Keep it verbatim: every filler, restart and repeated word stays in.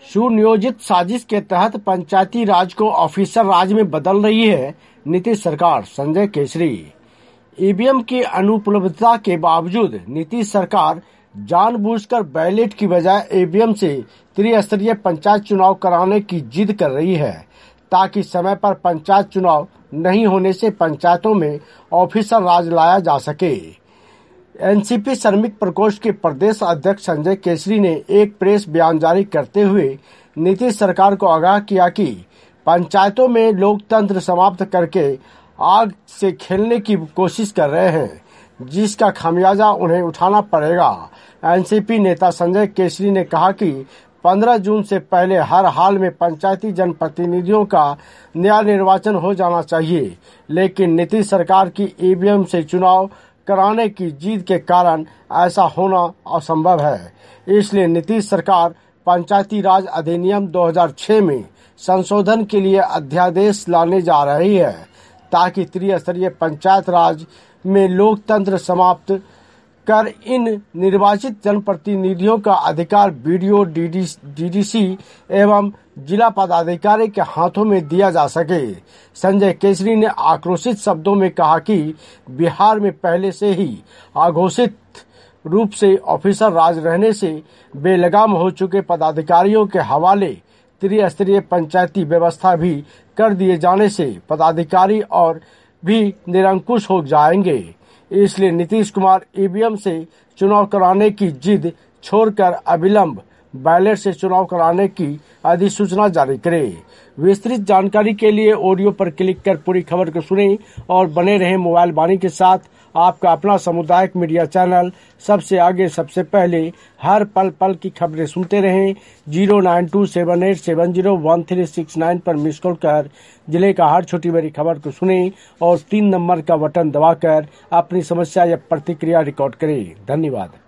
सुनियोजित साजिश के तहत पंचायती राज को ऑफिसर राज में बदल रही है नीतीश सरकार। संजय केसरी। ईवीएम की अनुपलब्धता के बावजूद नीतीश सरकार जानबूझकर बैलेट की बजाय ईवीएम से त्रिस्तरीय पंचायत चुनाव कराने की जिद कर रही है, ताकि समय पर पंचायत चुनाव नहीं होने से पंचायतों में ऑफिसर राज लाया जा सके। एनसीपी श्रमिक प्रकोष्ठ के प्रदेश अध्यक्ष संजय केसरी ने एक प्रेस बयान जारी करते हुए नीतीश सरकार को आगाह किया कि पंचायतों में लोकतंत्र समाप्त करके आग से खेलने की कोशिश कर रहे हैं, जिसका खामियाजा उन्हें उठाना पड़ेगा। एनसीपी नेता संजय केसरी ने कहा कि पंद्रह जून से पहले हर हाल में पंचायती जनप्रतिनिधियों का नया निर्वाचन हो जाना चाहिए, लेकिन नीतीश सरकार की ईवीएम से चुनाव कराने की जिद के कारण ऐसा होना असंभव है। इसलिए नीतीश सरकार पंचायती राज अधिनियम दो हज़ार छह में संशोधन के लिए अध्यादेश लाने जा रही है, ताकि त्रिस्तरीय पंचायत राज में लोकतंत्र समाप्त कर इन निर्वाचित जनप्रतिनिधियों का अधिकार बीडीओ, डीडीसी एवं जिला पदाधिकारी के हाथों में दिया जा सके। संजय केसरी ने आक्रोशित शब्दों में कहा कि बिहार में पहले से ही अघोषित रूप से ऑफिसर राज रहने से बेलगाम हो चुके पदाधिकारियों के हवाले त्रिस्तरीय पंचायती व्यवस्था भी कर दिए जाने से पदाधिकारी और भी निरंकुश हो जाएंगे। इसलिए नीतीश कुमार ईवीएम से चुनाव कराने की जिद छोड़कर अविलंब बैलेट से चुनाव कराने की अधिसूचना जारी करे। विस्तृत जानकारी के लिए ऑडियो पर क्लिक कर पूरी खबर को सुनें और बने रहें मोबाइल वाणी के साथ। आपका अपना सामुदायिक मीडिया चैनल सबसे आगे सबसे पहले हर पल पल की खबरें सुनते रहें। Zero nine two seven eight seven zero one three six nine पर मिस कॉल कर जिले का हर छोटी बड़ी खबर को सुनें और तीन नंबर का बटन दबाकर अपनी समस्या या प्रतिक्रिया रिकॉर्ड करें। धन्यवाद।